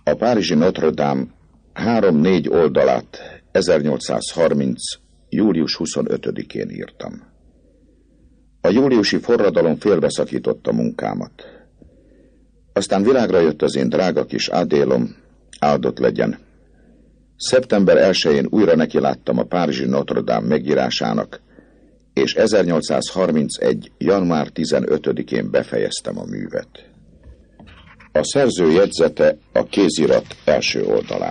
A párizsi Notre Dame 3-4 oldalát 1830. július 25-én írtam. A júliusi forradalom félbeszakította munkámat. Aztán világra jött az én drága kis Adélom, áldott legyen. Szeptember 1-én újra nekiláttam a párizsi Notre Dame megírásának, és 1831. január 15-én befejeztem a művet. A szerző jegyzete a kézirat első oldalán.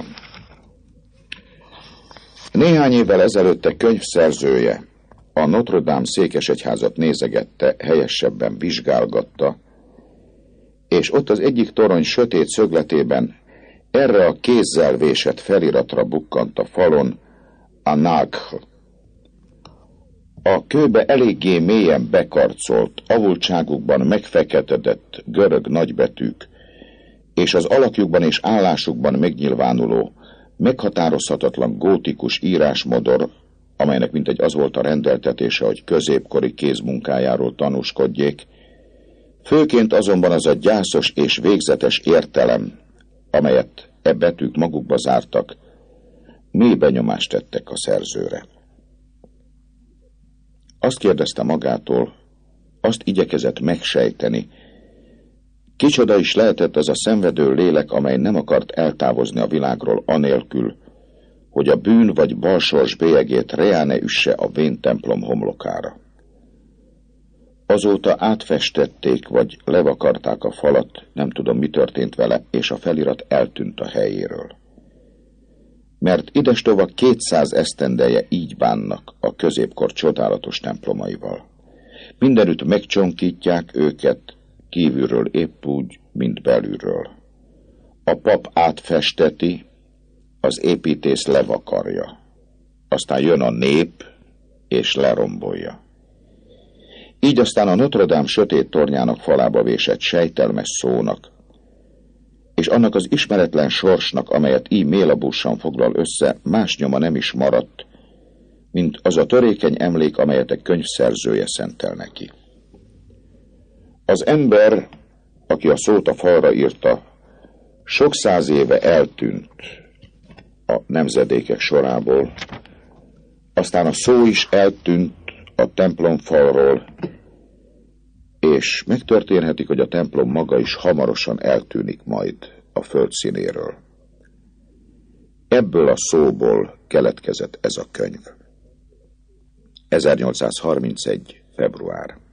Néhány évvel ezelőtt a könyv szerzője a Notre Dame székesegyházat nézegette, helyesebben vizsgálgatta, és ott az egyik torony sötét szögletében erre a kézzel vésett feliratra bukkant a falon a Nacre. A kőbe eléggé mélyen bekarcolt, avultságukban megfeketedett görög nagybetűk, és az alakjukban és állásukban megnyilvánuló, meghatározhatatlan gótikus írásmodor, amelynek mintegy az volt a rendeltetése, hogy középkori kézmunkájáról tanúskodjék, főként azonban az a gyászos és végzetes értelem, amelyet e betűk magukba zártak, mély benyomást tettek a szerzőre. Azt kérdezte magától, azt igyekezett megsejteni, kicsoda is lehetett az a szenvedő lélek, amely nem akart eltávozni a világról anélkül, hogy a bűn vagy balsors bélyegét reá ne üsse a vén templom homlokára. Azóta átfestették, vagy levakarták a falat, nem tudom, mi történt vele, és a felirat eltűnt a helyéről. Mert idestova 200 esztendeje így bánnak a középkor csodálatos templomaival. Mindenütt megcsonkítják őket, kívülről épp úgy, mint belülről. A pap átfesteti, az építész levakarja. Aztán jön a nép, és lerombolja. Így aztán a Notre Dame sötét tornyának falába vésett sejtelmes szónak, és annak az ismeretlen sorsnak, amelyet így mélabúsan foglal össze, más nyoma nem is maradt, mint az a törékeny emlék, amelyet a könyv szerzője szentel neki. Az ember, aki a szót a falra írta, sok száz éve eltűnt a nemzedékek sorából, aztán a szó is eltűnt a templom falról, és megtörténhetik, hogy a templom maga is hamarosan eltűnik majd a föld színéről. Ebből a szóból keletkezett ez a könyv. 1831. február.